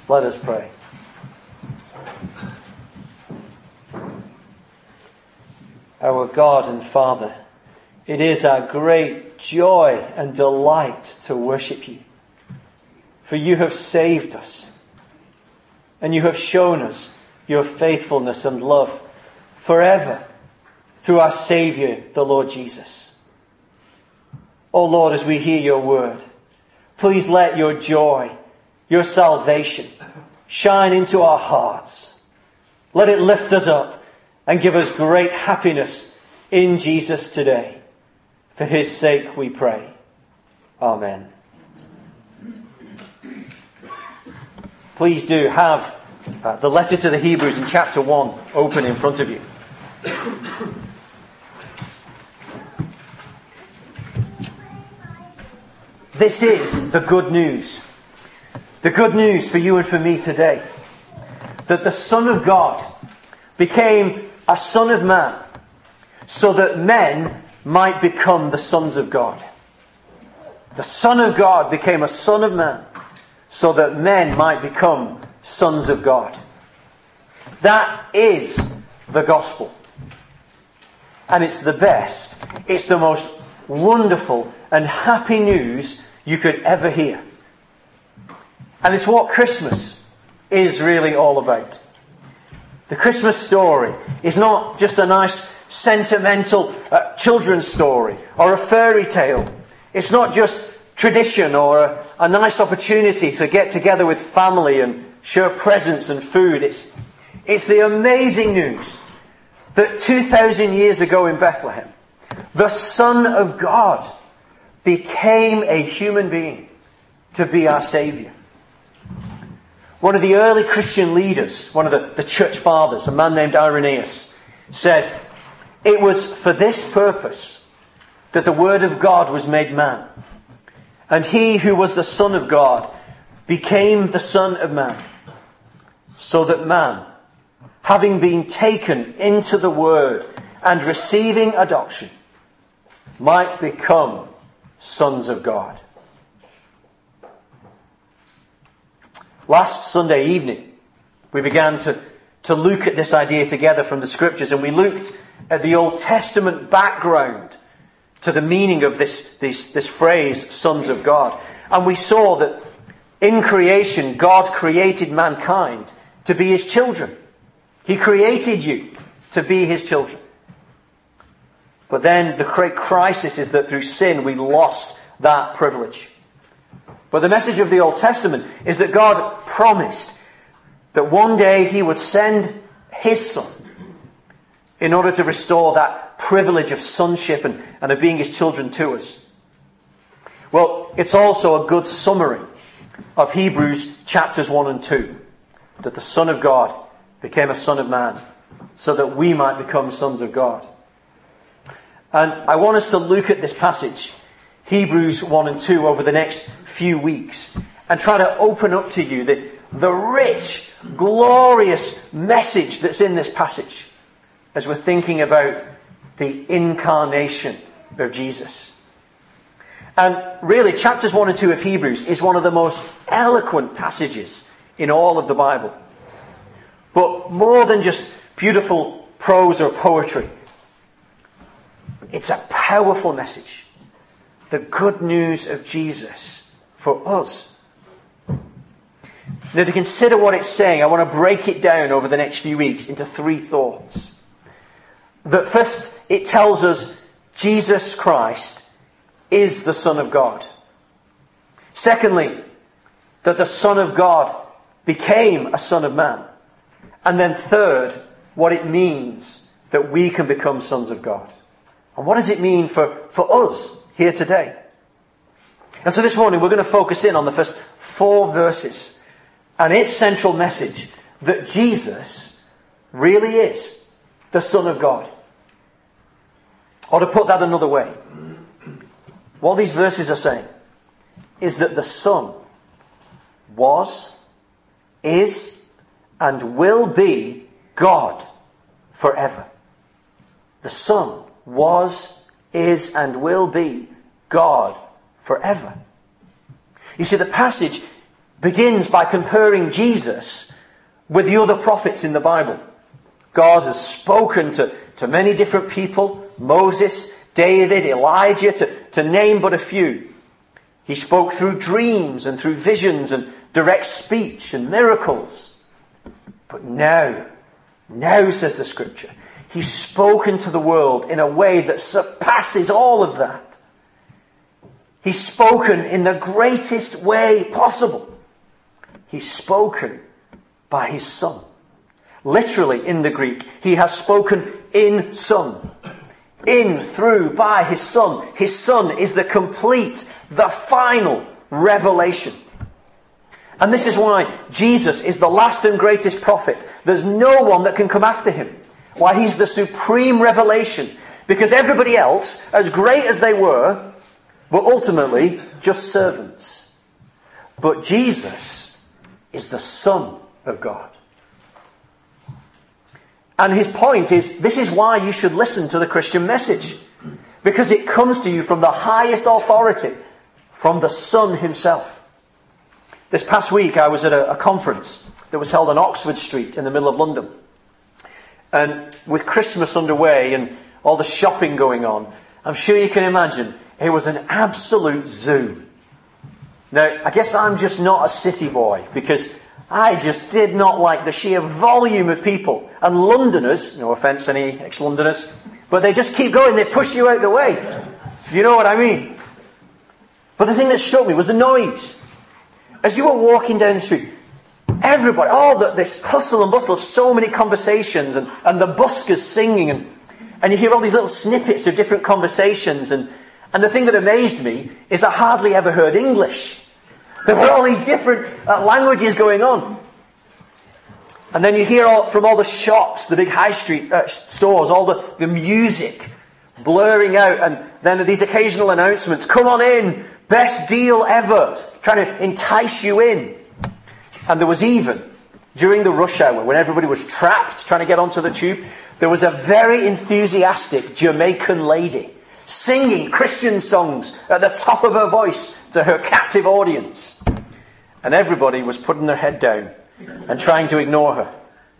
Let us pray. Our God and Father, it is our great joy and delight to worship you. For you have saved us, and you have shown us your faithfulness and love forever through our Saviour, the Lord Jesus. O Lord, as we hear your word, please let your joy, your salvation, shine into our hearts. Let it lift us up and give us great happiness in Jesus today. For his sake we pray. Amen. Please do have the letter to the Hebrews in chapter 1 open in front of you. This is the good news. The good news for you and for me today. That the Son of God became a Son of Man so that men might become the sons of God. The Son of God became a Son of Man so that men might become sons of God. That is the gospel. And it's the best, it's the most wonderful and happy news you could ever hear. And it's what Christmas is really all about. The Christmas story is not just a nice sentimental children's story or a fairy tale. It's not just tradition or a nice opportunity to get together with family and share presents and food. It's the amazing news that 2,000 years ago in Bethlehem, the Son of God became a human being to be our Saviour. One of the early Christian leaders, one of the church fathers, a man named Irenaeus, said, "It was for this purpose that the Word of God was made man. And he who was the Son of God became the Son of Man, so that man, having been taken into the Word and receiving adoption, might become sons of God." Last Sunday evening, we began to look at this idea together from the Scriptures, and we looked at the Old Testament background to the meaning of this phrase, sons of God. And we saw that in creation, God created mankind to be his children. He created you to be his children. But then the great crisis is that through sin we lost that privilege. But the message of the Old Testament is that God promised that one day he would send his Son in order to restore that privilege of sonship and of being his children to us. Well, it's also a good summary of Hebrews chapters 1 and 2. That the Son of God became a Son of Man so that we might become sons of God. And I want us to look at this passage, Hebrews 1 and 2, over the next few weeks and try to open up to you the rich, glorious message that's in this passage as we're thinking about the incarnation of Jesus. And really, chapters 1 and 2 of Hebrews is one of the most eloquent passages in all of the Bible. But more than just beautiful prose or poetry, it's a powerful message. The good news of Jesus for us. Now, to consider what it's saying, I want to break it down over the next few weeks into three thoughts. That first, it tells us Jesus Christ is the Son of God. Secondly, that the Son of God became a Son of Man. And then third, what it means that we can become sons of God. And what does it mean for us here today? And so this morning we're going to focus in on the first 4 verses and its central message that Jesus really is the Son of God. Or to put that another way, what these verses are saying is that the Son was, is, and will be God forever. The Son was, is, and will be God forever. You see, the passage begins by comparing Jesus with the other prophets in the Bible. God has spoken to many different people, Moses, David, Elijah, to name but a few. He spoke through dreams and through visions and direct speech and miracles. But now, says the Scripture, He's spoken to the world in a way that surpasses all of that. He's spoken in the greatest way possible. He's spoken by His Son. Literally, in the Greek, He has spoken in Son. In, through, by His Son. His Son is the complete, the final revelation. And this is why Jesus is the last and greatest prophet. There's no one that can come after Him. Why He's the supreme revelation. Because everybody else, as great as they were ultimately just servants. But Jesus is the Son of God. And His point is, this is why you should listen to the Christian message. Because it comes to you from the highest authority, from the Son Himself. This past week I was at a conference that was held on Oxford Street in the middle of London. And with Christmas underway and all the shopping going on, I'm sure you can imagine, it was an absolute zoo. Now, I guess I'm just not a city boy, because I just did not like the sheer volume of people. And Londoners, no offence any ex-Londoners, but they just keep going, they push you out the way. You know what I mean? But the thing that struck me was the noise. As you were walking down the street, everybody, this hustle and bustle of so many conversations, and the buskers singing, and you hear all these little snippets of different conversations, and the thing that amazed me is I hardly ever heard English. There were all these different languages going on. And then you hear from all the shops, the big high street stores, all the music blurring out, and then these occasional announcements, come on in, best deal ever, trying to entice you in. And there was even, during the rush hour, when everybody was trapped trying to get onto the tube, there was a very enthusiastic Jamaican lady singing Christian songs at the top of her voice to her captive audience. And everybody was putting their head down and trying to ignore her.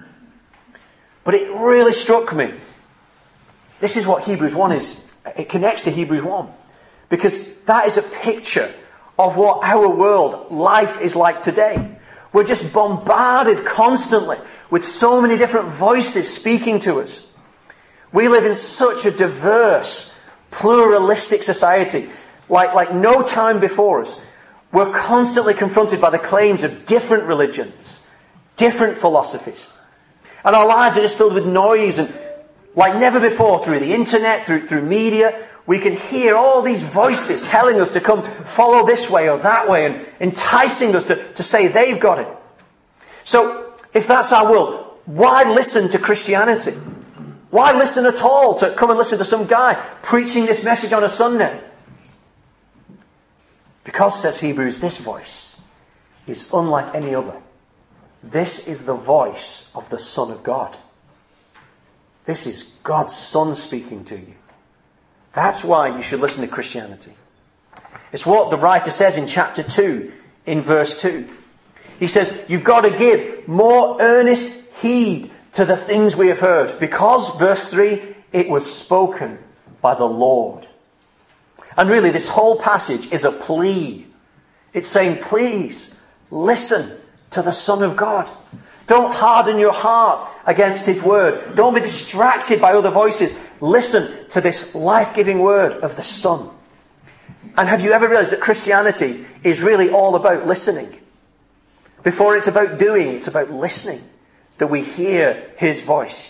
But it really struck me. This is what Hebrews 1 is. It connects to Hebrews 1. Because that is a picture of what our world, life is like today. We're just bombarded constantly with so many different voices speaking to us. We live in such a diverse, pluralistic society, like no time before us. We're constantly confronted by the claims of different religions, different philosophies. And our lives are just filled with noise, and like never before, through the internet, through media, we can hear all these voices telling us to come follow this way or that way, and enticing us to say they've got it. So, if that's our world, why listen to Christianity? Why listen at all to come and listen to some guy preaching this message on a Sunday? Because, says Hebrews, this voice is unlike any other. This is the voice of the Son of God. This is God's Son speaking to you. That's why you should listen to Christianity. It's what the writer says in chapter 2, in verse 2. He says, you've got to give more earnest heed to the things we have heard. Because, verse 3, it was spoken by the Lord. And really, this whole passage is a plea. It's saying, please, listen to the Son of God. Don't harden your heart against His word. Don't be distracted by other voices. Listen to this life-giving word of the Son. And have you ever realized that Christianity is really all about listening? Before it's about doing, it's about listening. That we hear His voice.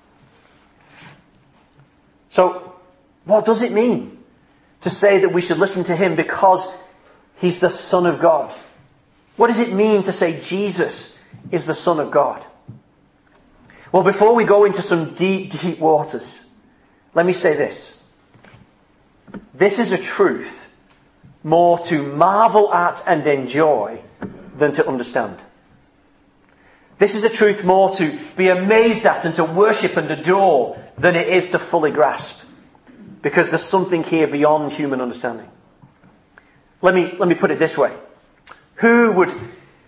So, what does it mean to say that we should listen to Him because He's the Son of God? What does it mean to say Jesus is the Son of God? Well, before we go into some deep, deep waters, let me say this. This is a truth more to marvel at and enjoy than to understand. This is a truth more to be amazed at and to worship and adore than it is to fully grasp. Because there's something here beyond human understanding. Let me put it this way. Who would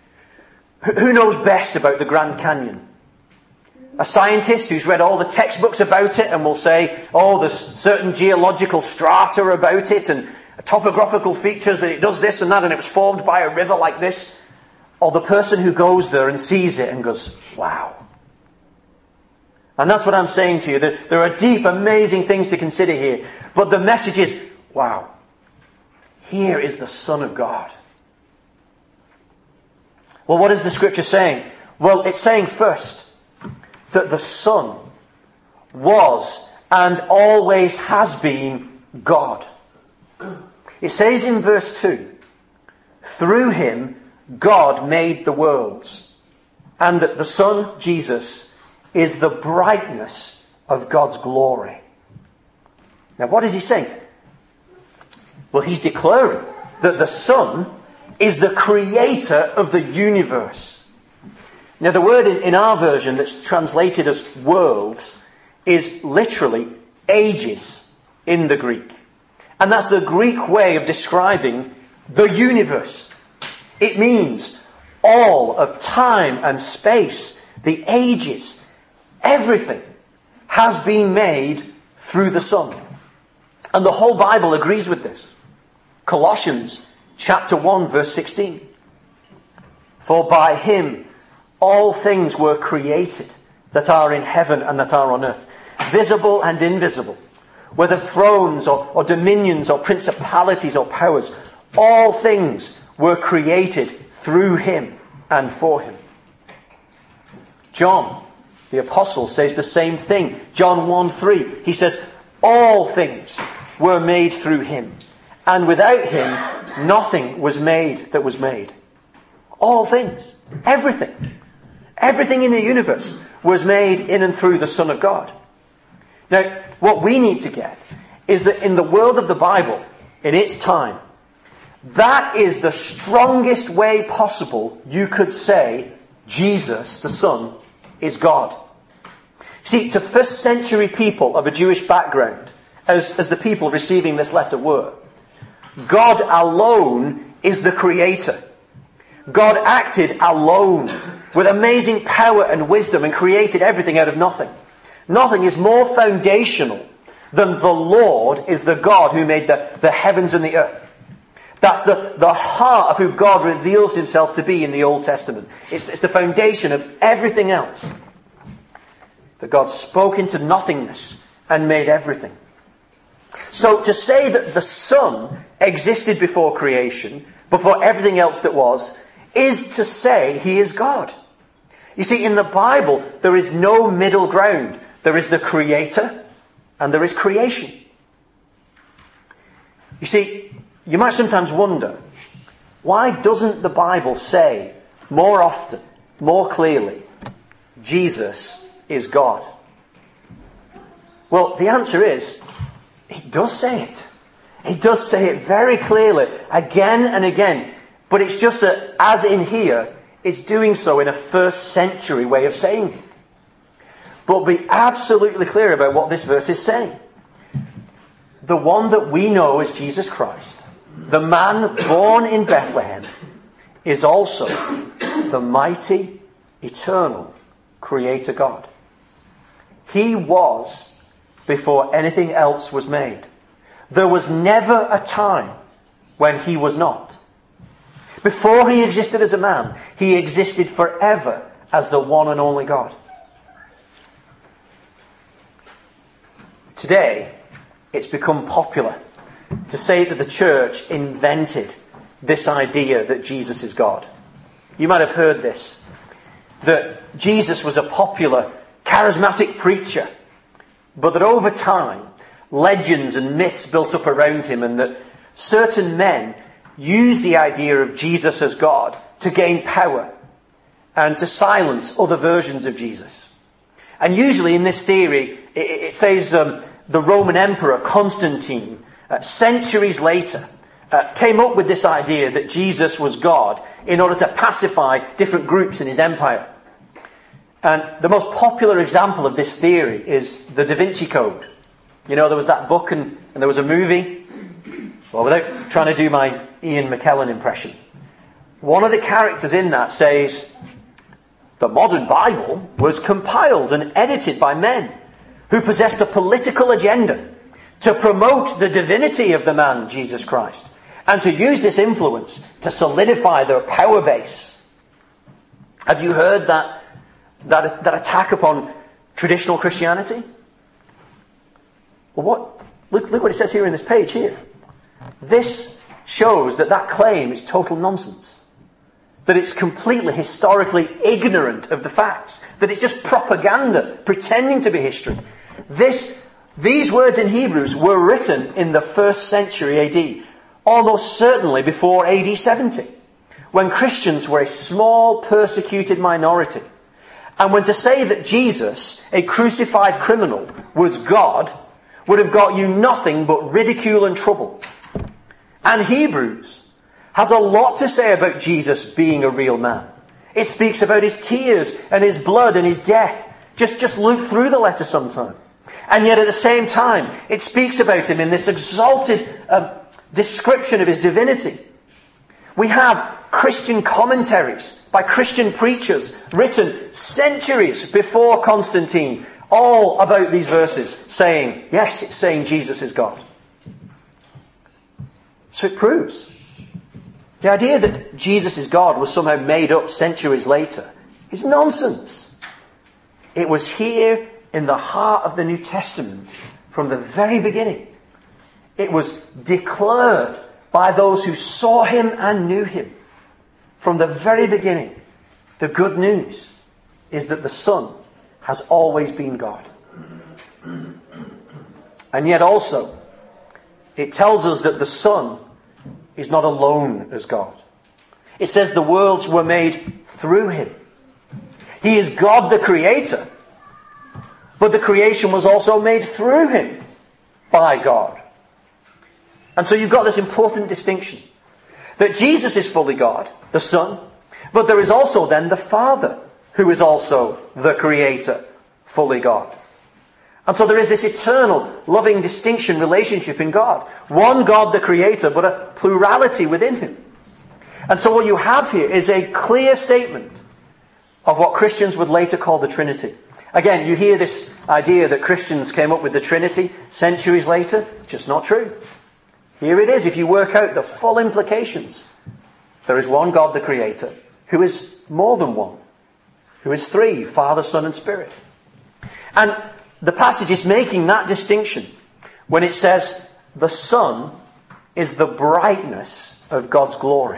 Who knows best about the Grand Canyon? A scientist who's read all the textbooks about it and will say, oh, there's certain geological strata about it and topographical features that it does this and that and it was formed by a river like this. Or the person who goes there and sees it and goes, wow. And that's what I'm saying to you, that there are deep, amazing things to consider here. But the message is, wow, here is the Son of God. Well, what is the scripture saying? Well, it's saying first that the Son was and always has been God. It says in verse 2, through him God made the worlds, and that the Son, Jesus, is the brightness of God's glory. Now, what is he saying? Well, he's declaring that the Son is the creator of the universe. Now, the word in our version that's translated as worlds is literally ages in the Greek. And that's the Greek way of describing the universe. It means all of time and space, the ages, everything has been made through the Son. And the whole Bible agrees with this. Colossians chapter 1 verse 16. For by him all things were created that are in heaven and that are on earth, visible and invisible, whether thrones or dominions or principalities or powers, all things were created through him and for him. John, the apostle, says the same thing. John 1:3, he says, all things were made through him, and without him nothing was made that was made. All things, everything. Everything in the universe was made in and through the Son of God. Now, what we need to get is that in the world of the Bible, in its time, that is the strongest way possible you could say Jesus, the Son, is God. See, to first century people of a Jewish background, as the people receiving this letter were, God alone is the creator. God acted alone with amazing power and wisdom and created everything out of nothing. Nothing is more foundational than the Lord is the God who made the heavens and the earth. That's the heart of who God reveals himself to be in the Old Testament. It's the foundation of everything else. That God spoke into nothingness and made everything. So to say that the Son existed before creation, before everything else that was, is to say he is God. You see, in the Bible, there is no middle ground. There is the Creator and there is creation. You see, you might sometimes wonder, why doesn't the Bible say more often, more clearly, Jesus is God? Well, the answer is, it does say it. It does say it very clearly, again and again. But it's just that, as in here, it's doing so in a first century way of saying it. But be absolutely clear about what this verse is saying. The one that we know as Jesus Christ, the man born in Bethlehem, is also the mighty, eternal Creator God. He was before anything else was made. There was never a time when he was not. Before he existed as a man, he existed forever as the one and only God. Today, it's become popular to say that the church invented this idea that Jesus is God. You might have heard this, that Jesus was a popular, charismatic preacher, but that over time, legends and myths built up around him, and that certain men used the idea of Jesus as God to gain power and to silence other versions of Jesus. And usually in this theory, it says the Roman Emperor Constantine, centuries later, came up with this idea that Jesus was God in order to pacify different groups in his empire. And the most popular example of this theory is the Da Vinci Code. You know, there was that book and there was a movie. Well, without trying to do my Ian McKellen impression, one of the characters in that says, the modern Bible was compiled and edited by men who possessed a political agenda to promote the divinity of the man, Jesus Christ, and to use this influence to solidify their power base. Have you heard that attack upon traditional Christianity? Well, look what it says here in this page here. This shows that claim is total nonsense. That it's completely historically ignorant of the facts. That it's just propaganda, pretending to be history. These words in Hebrews were written in the 1st century AD, almost certainly before AD 70, when Christians were a small, persecuted minority. And when to say that Jesus, a crucified criminal, was God, would have got you nothing but ridicule and trouble. And Hebrews has a lot to say about Jesus being a real man. It speaks about his tears and his blood and his death. Just look through the letter sometime. And yet at the same time, it speaks about him in this exalted description of his divinity. We have Christian commentaries by Christian preachers written centuries before Constantine, all about these verses, saying, yes, it's saying Jesus is God. So it proves. The idea that Jesus is God was somehow made up centuries later is nonsense. It was here in the heart of the New Testament from the very beginning. It was declared by those who saw him and knew him. From the very beginning, the good news is that the Son has always been God. And yet also, it tells us that the Son is not alone as God. It says the worlds were made through him. He is God the Creator, but the creation was also made through him by God. And so you've got this important distinction. That Jesus is fully God, the Son, but there is also then the Father, who is also the Creator, fully God. And so there is this eternal, loving distinction, relationship in God. One God, the Creator, but a plurality within him. And so what you have here is a clear statement of what Christians would later call the Trinity. Again, you hear this idea that Christians came up with the Trinity centuries later. Just not true. Here it is, if you work out the full implications. There is one God, the Creator, who is more than one. Who is three, Father, Son, and Spirit. And the passage is making that distinction when it says the Son is the brightness of God's glory.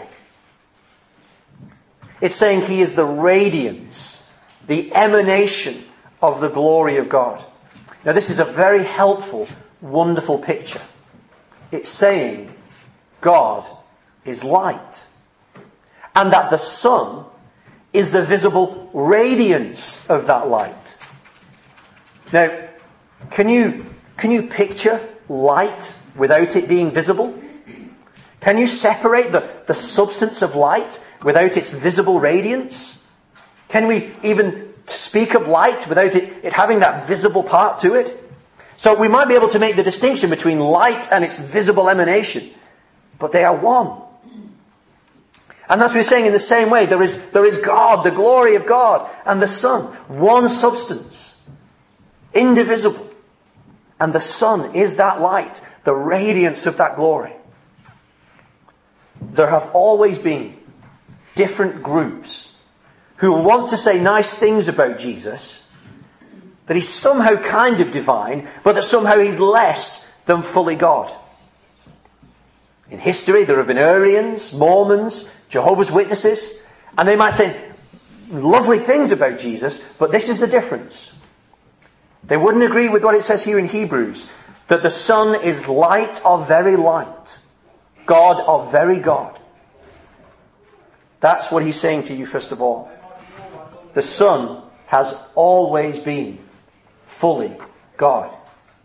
It's saying he is the radiance, the emanation of the glory of God. Now this is a very helpful, wonderful picture. It's saying God is light. And that the Son is the visible radiance of that light. Now, can you picture light without it being visible? Can you separate the substance of light without its visible radiance? Can we even speak of light without it having that visible part to it? So we might be able to make the distinction between light and its visible emanation, but they are one. And that's what we're saying in the same way. There is God, the glory of God, and the Son. One substance. Indivisible. And the Son is that light, the radiance of that glory. There have always been different groups who want to say nice things about Jesus, that he's somehow kind of divine, but that somehow he's less than fully God. In history, there have been Arians, Mormons, Jehovah's Witnesses, and they might say lovely things about Jesus, but this is the difference. They wouldn't agree with what it says here in Hebrews, that the Son is light of very light, God of very God. That's what he's saying to you first of all. The Son has always been fully God.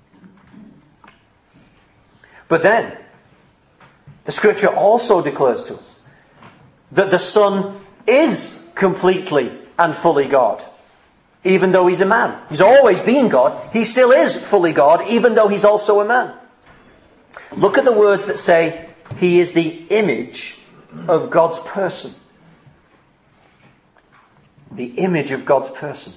But then, the Scripture also declares to us that the Son is completely and fully God, even though he's a man. He's always been God. He still is fully God, even though he's also a man. Look at the words that say he is the image of God's person. the image of God's person.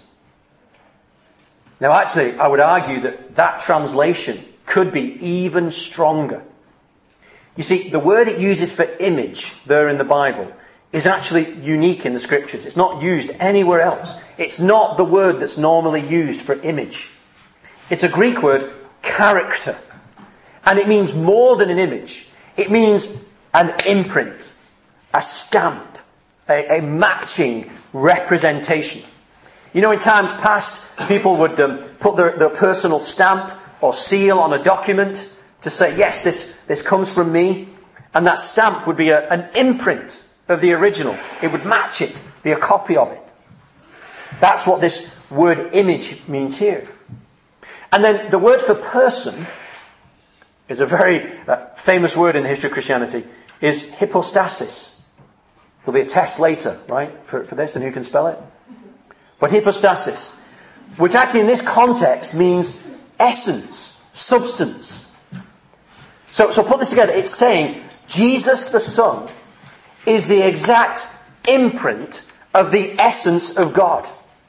Now actually, I would argue that that translation could be even stronger. You see, the word it uses for image there in the Bible is actually unique in the Scriptures. It's not used anywhere else. It's not the word that's normally used for image. It's a Greek word, character. And it means more than an image. It means an imprint, a stamp, a matching representation. You know, in times past, people would put their personal stamp or seal on a document to say, yes, this comes from me. And that stamp would be an imprint of the original. It would match it, be a copy of it. That's what this word image means here. And then the word for person is a very famous word in the history of Christianity, is hypostasis. There'll be a test later, right, for this, and who can spell it? But hypostasis, which actually in this context means essence, substance. So put this together. It's saying Jesus the Son is the exact imprint of the essence of God.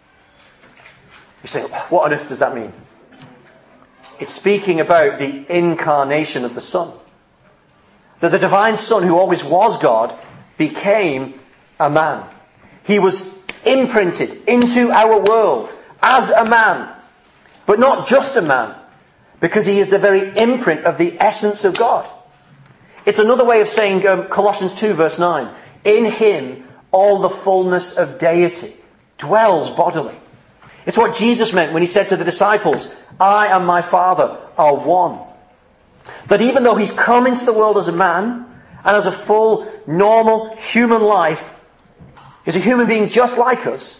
You say, what on earth does that mean? It's speaking about the incarnation of the Son. That the divine Son, who always was God, became a man. He was imprinted into our world as a man. But not just a man, because he is the very imprint of the essence of God. It's another way of saying Colossians 2 verse 9. In him all the fullness of deity dwells bodily. It's what Jesus meant when he said to the disciples, I and my Father are one. That even though he's come into the world as a man and as a full, normal human life, is a human being just like us,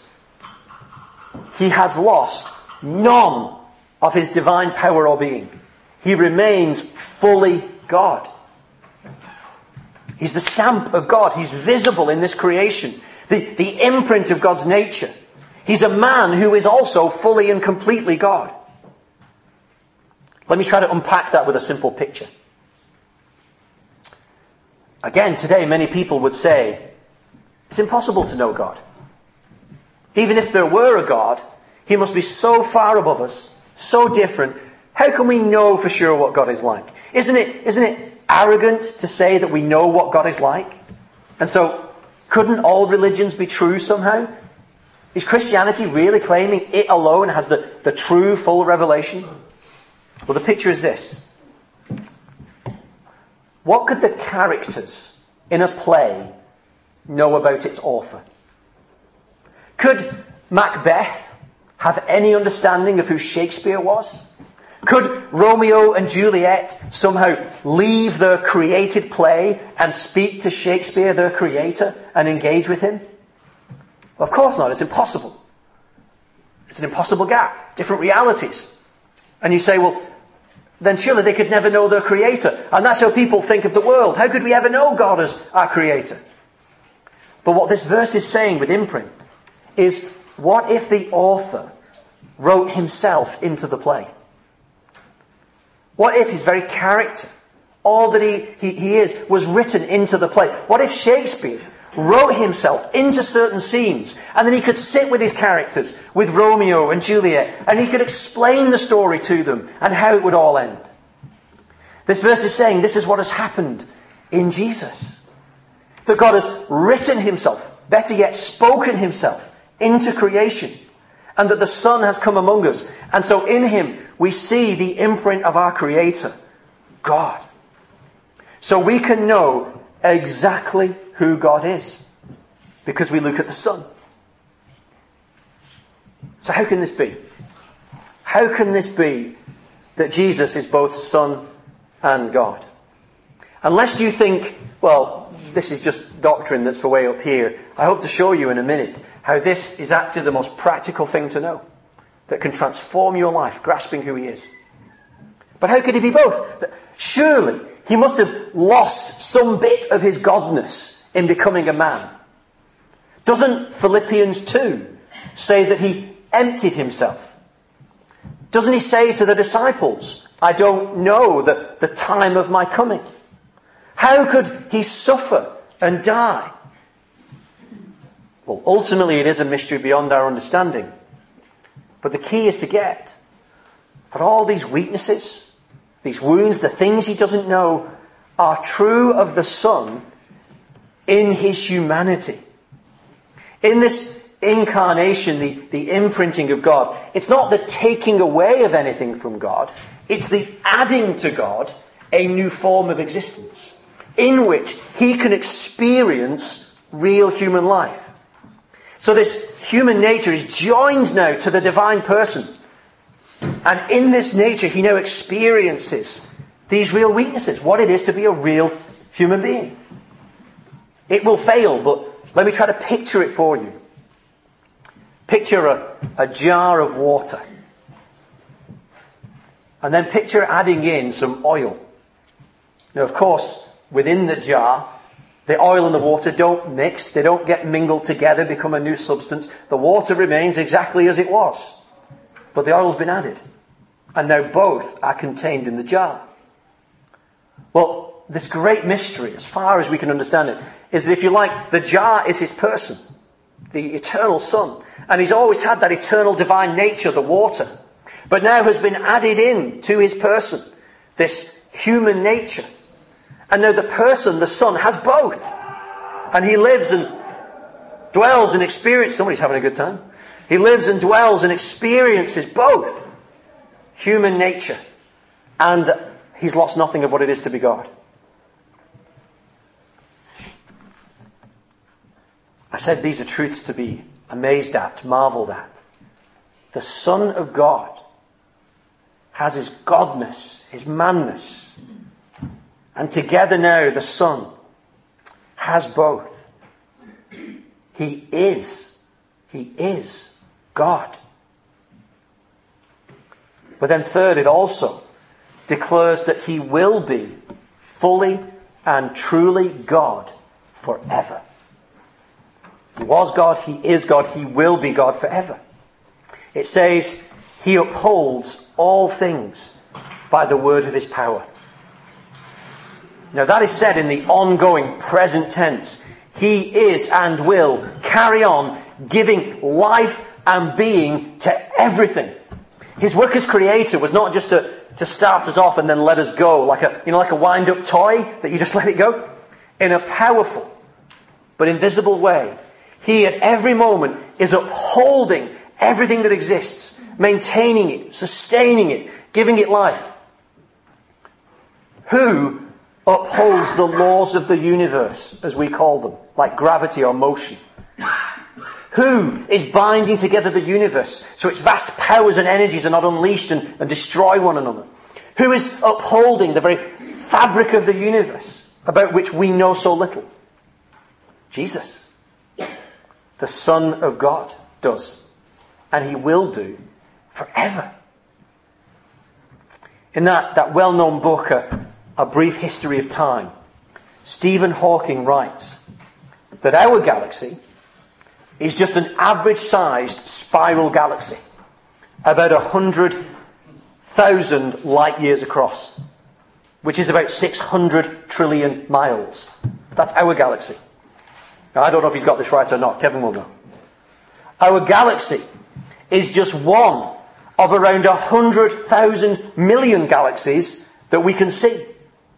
he has lost none of his divine power or being. He remains fully God. He's the stamp of God. He's visible in this creation. The imprint of God's nature. He's a man who is also fully and completely God. Let me try to unpack that with a simple picture. Again, today many people would say, it's impossible to know God. Even if there were a God, he must be so far above us, so different. How can we know for sure what God is like? Isn't it arrogant to say that we know what God is like? And so, couldn't all religions be true somehow? Is Christianity really claiming it alone has the true, full revelation? Well, the picture is this. What could the characters in a play know about its author? Could Macbeth have any understanding of who Shakespeare was? Could Romeo and Juliet somehow leave their created play and speak to Shakespeare, their creator, and engage with him? Well, of course not. It's impossible. It's an impossible gap. Different realities. And you say, well, then surely they could never know their creator. And that's how people think of the world. How could we ever know God as our creator? But what this verse is saying with imprint is, what if the author wrote himself into the play? What if his very character, all that he is, was written into the play? What if Shakespeare wrote himself into certain scenes, and then he could sit with his characters, with Romeo and Juliet, and he could explain the story to them and how it would all end? This verse is saying this is what has happened in Jesus. That God has written himself, better yet spoken himself, into creation. And that the Son has come among us. And so in him we see the imprint of our Creator, God. So we can know exactly who God is, because we look at the Son. So how can this be? How can this be that Jesus is both Son and God? Unless you think, well, this is just doctrine that's for way up here. I hope to show you in a minute how this is actually the most practical thing to know, that can transform your life, grasping who he is. But how could he be both? Surely he must have lost some bit of his godness in becoming a man. Doesn't Philippians 2 say that he emptied himself? Doesn't he say to the disciples, I don't know the time of my coming? How could he suffer and die? Well, ultimately it is a mystery beyond our understanding. But the key is to get that all these weaknesses, these wounds, the things he doesn't know, are true of the Son in his humanity. In this incarnation, the imprinting of God, it's not the taking away of anything from God, it's the adding to God a new form of existence in which he can experience real human life. So this human nature is joined now to the divine person. And in this nature, he now experiences these real weaknesses, what it is to be a real human being. It will fail, but let me try to picture it for you. Picture a jar of water. And then picture adding in some oil. Now, of course, within the jar, the oil and the water don't mix. They don't get mingled together, become a new substance. The water remains exactly as it was. But the oil's been added. And now both are contained in the jar. Well, this great mystery, as far as we can understand it, is that if you like, the jar is his person, the eternal Son. And he's always had that eternal divine nature, the water. But now has been added in to his person, this human nature. And now the person, the Son, has both. And he lives and dwells and experiences. Somebody's having a good time. He lives and dwells and experiences both human nature, and he's lost nothing of what it is to be God. I said these are truths to be amazed at, marveled at. The Son of God has his godness, his manness. And together now the Son has both. He is God. But then third, it also declares that he will be fully and truly God forever. He was God, he is God, he will be God forever. It says, he upholds all things by the word of his power. Now that is said in the ongoing present tense. He is and will carry on giving life and being to everything. His work as creator was not just to start us off and then let us go, like a wind-up toy that you just let it go. In a powerful but invisible way, he at every moment is upholding everything that exists, maintaining it, sustaining it, giving it life. Who upholds the laws of the universe, as we call them, like gravity or motion? Who is binding together the universe so its vast powers and energies are not unleashed and destroy one another? Who is upholding the very fabric of the universe about which we know so little? Jesus, the Son of God, does. And he will do forever. In that well-known book, A Brief History of Time, Stephen Hawking writes that our galaxy is just an average-sized spiral galaxy, about 100,000 light years across, which is about 600 trillion miles. That's our galaxy. Now, I don't know if he's got this right or not. Kevin will know. Our galaxy is just one of around 100,000 million galaxies that we can see.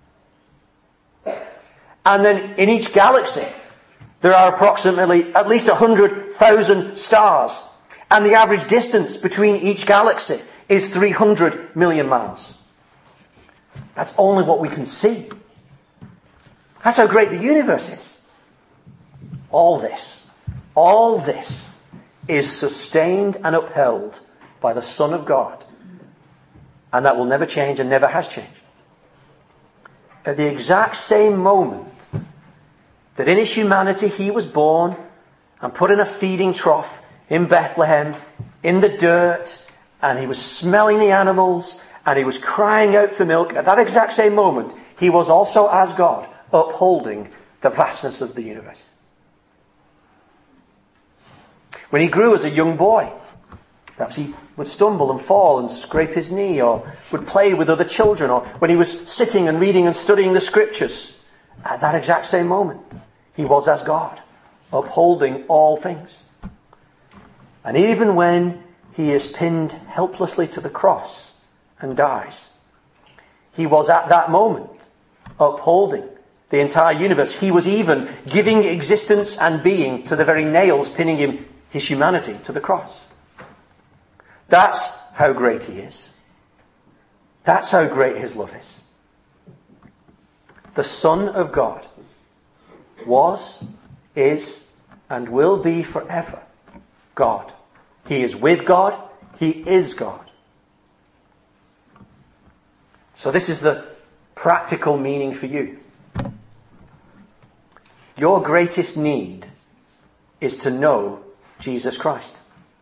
And then in each galaxy, there are approximately at least 100,000 stars. And the average distance between each galaxy is 300 million miles. That's only what we can see. That's how great the universe is. All this is sustained and upheld by the Son of God. And that will never change and never has changed. At the exact same moment that in his humanity he was born and put in a feeding trough in Bethlehem, in the dirt, and he was smelling the animals, and he was crying out for milk, at that exact same moment, he was also, as God, upholding the vastness of the universe. When he grew as a young boy, perhaps he would stumble and fall and scrape his knee, or would play with other children, or when he was sitting and reading and studying the scriptures, at that exact same moment, he was as God, upholding all things. And even when he is pinned helplessly to the cross and dies, he was at that moment upholding the entire universe. He was even giving existence and being to the very nails pinning him, his humanity, to the cross. That's how great he is. That's how great his love is. The Son of God was, is, and will be forever God. He is with God. He is God. So this is the practical meaning for you. Your greatest need is to know Jesus Christ.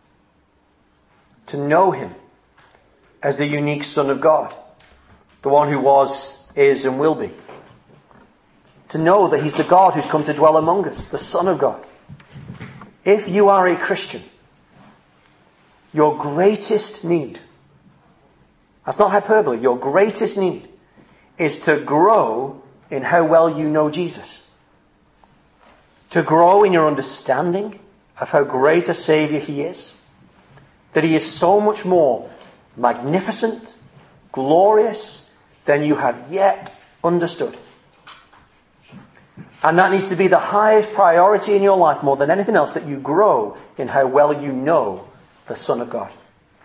To know him as the unique Son of God. The one who was, is, and will be. To know that he's the God who's come to dwell among us, the Son of God. If you are a Christian, your greatest need, that's not hyperbole, your greatest need is to grow in how well you know Jesus. To grow in your understanding of how great a Saviour he is. That he is so much more magnificent, glorious than you have yet understood. And that needs to be the highest priority in your life, more than anything else, that you grow in how well you know the Son of God.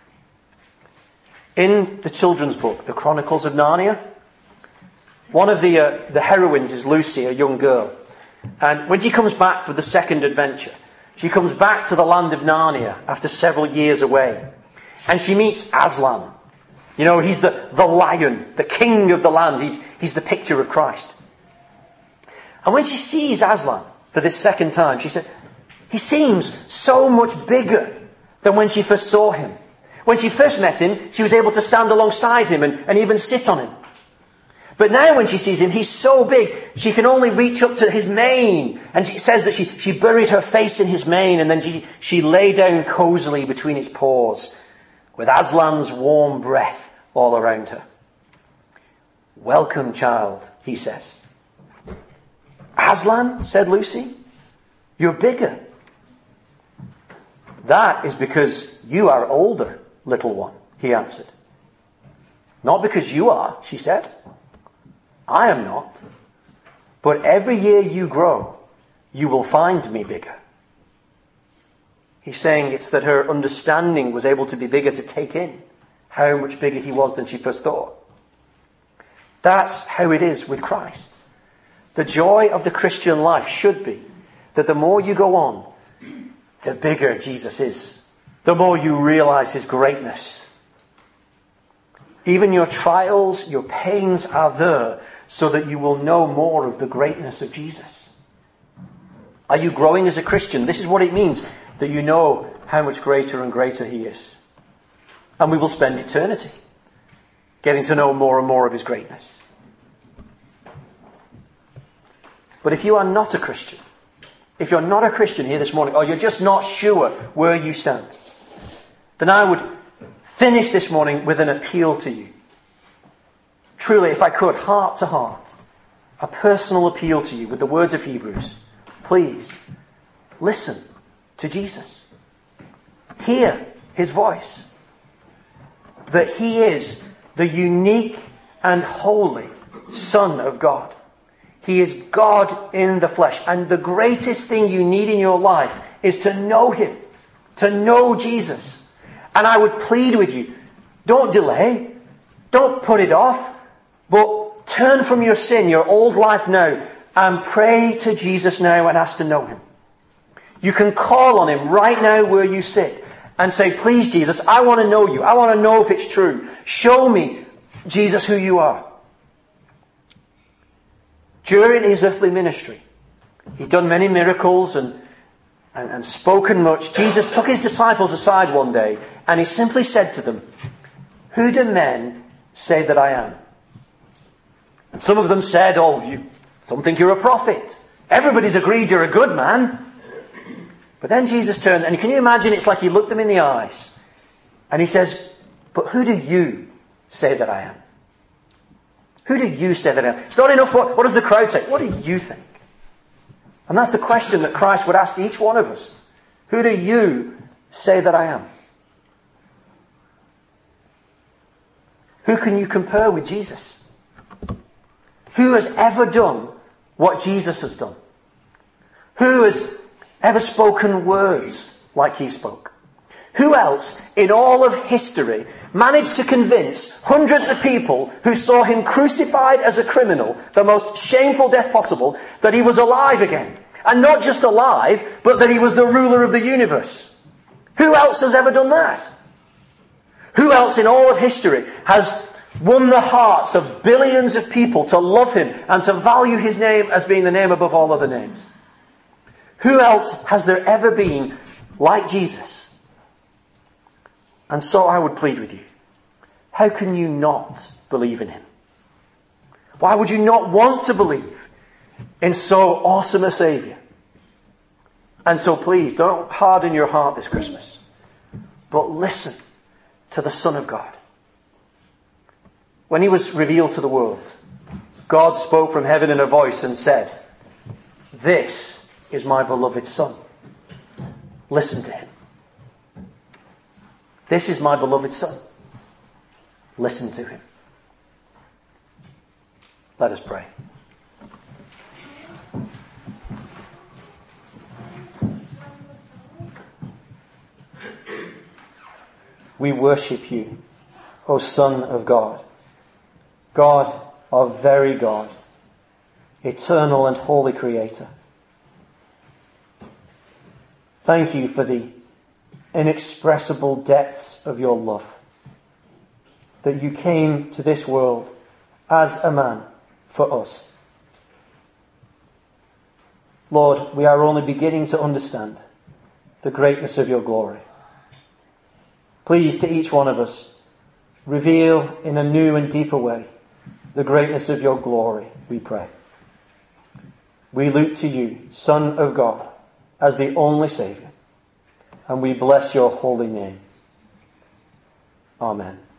In the children's book, The Chronicles of Narnia, one of the heroines is Lucy, a young girl. And when she comes back for the second adventure, she comes back to the land of Narnia after several years away. And she meets Aslan. You know, he's the lion, the king of the land. He's the picture of Christ. And when she sees Aslan for this second time, she said, he seems so much bigger than when she first saw him. When she first met him, she was able to stand alongside him and even sit on him. But now when she sees him, he's so big, she can only reach up to his mane. And she says that she buried her face in his mane and then she lay down cozily between his paws with Aslan's warm breath all around her. Welcome, child, he says. Aslan, said Lucy, you're bigger. That is because you are older, little one, he answered. Not because you are, she said. I am not. But every year you grow, you will find me bigger. He's saying it's that her understanding was able to be bigger to take in how much bigger he was than she first thought. That's how it is with Christ. The joy of the Christian life should be that the more you go on, the bigger Jesus is. The more you realize his greatness. Even your trials, your pains are there so that you will know more of the greatness of Jesus. Are you growing as a Christian? This is what it means, that you know how much greater and greater he is. And we will spend eternity getting to know more and more of his greatness. But if you are not a Christian, if you're not a Christian here this morning, or you're just not sure where you stand, then I would finish this morning with an appeal to you. Truly, if I could, heart to heart, a personal appeal to you with the words of Hebrews. Please, listen to Jesus. Hear his voice. That he is the unique and holy Son of God. He is God in the flesh. And the greatest thing you need in your life is to know him. To know Jesus. And I would plead with you, don't delay. Don't put it off. But turn from your sin, your old life now, and pray to Jesus now and ask to know him. You can call on him right now where you sit and say, please Jesus, I want to know you. I want to know if it's true. Show me, Jesus, who you are. During his earthly ministry, he'd done many miracles and spoken much. Jesus took his disciples aside one day and he simply said to them, who do men say that I am? And some of them said, some think you're a prophet. Everybody's agreed you're a good man. But then Jesus turned, and can you imagine, it's like he looked them in the eyes. And he says, but who do you say that I am? Who do you say that I am? It's not enough, what does the crowd say? What do you think? And that's the question that Christ would ask each one of us. Who do you say that I am? Who can you compare with Jesus? Who has ever done what Jesus has done? Who has ever spoken words like he spoke? Who else in all of history managed to convince hundreds of people who saw him crucified as a criminal, the most shameful death possible, that he was alive again? And not just alive, but that he was the ruler of the universe. Who else has ever done that? Who else in all of history has won the hearts of billions of people to love him and to value his name as being the name above all other names? Who else has there ever been like Jesus? And so I would plead with you, how can you not believe in him? Why would you not want to believe in so awesome a Saviour? And so please, don't harden your heart this Christmas, but listen to the Son of God. When he was revealed to the world, God spoke from heaven in a voice and said, "This is my beloved Son. Listen to him." This is my beloved Son. Listen to him. Let us pray. We worship you, O Son of God, God of very God, eternal and holy Creator. Thank you for the inexpressible depths of your love, that you came to this world as a man for us. Lord, we are only beginning to understand the greatness of your glory. Please, to each one of us, reveal in a new and deeper way the greatness of your glory, we pray. We look to you, Son of God, as the only Saviour, and we bless your holy name. Amen.